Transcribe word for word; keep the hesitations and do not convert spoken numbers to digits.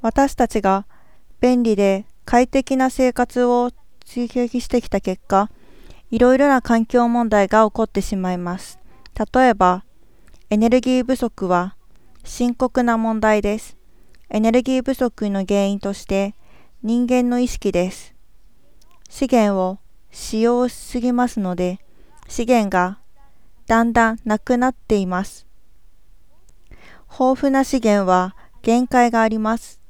私たちが便利で快適な生活を追求してきた結果、いろいろな環境問題が起こってしまいます。例えば、エネルギー不足は深刻な問題です。エネルギー不足の原因として人間の意識です。資源を使用しすぎますので、資源がだんだんなくなっています。豊富な資源は限界があります。